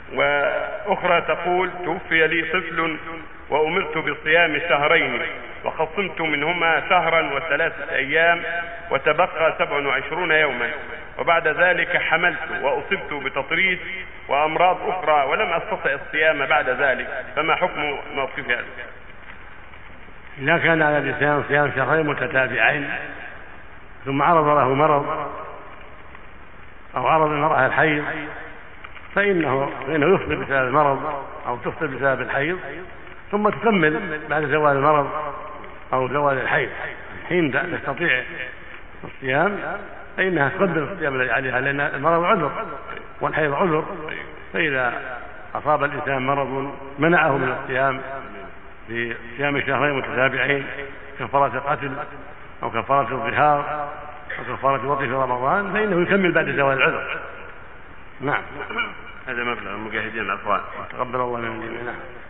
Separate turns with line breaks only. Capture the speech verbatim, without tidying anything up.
وأخرى تقول: توفي لي طفل وأمرت بصيام شهرين وخصمت منهما شهرا وثلاثة أيام وتبقى سبع وعشرون يوما، وبعد ذلك حملت وأصبت بتطريس وأمراض أخرى ولم أستطع الصيام بعد ذلك، فما حكم موقف هذا؟
إذا كان على الإنسان صيام شهرين متتابعين ثم عرض له مرض أو عرض المرأة الحيض فإنه, فإنه يفطر بسبب المرض أو تفطر بسبب الحيض، ثم تكمل بعد زوال المرض أو زوال الحيض. حين تستطيع الصيام فإنها تقدر الصيام الذي عليها، لأن المرض عذر والحيض عذر، فإذا أصاب الإنسان مرض منعه من الصيام في صيام شهرين متتابعين كفارة قتل أو كفارة الظهار أو كفارة الوقت في رمضان، فإنه يكمل بعد زوال العذر. نعم.
هذا مبلغ المجاهدين الأطفال،
تقبل الله من جميعنا.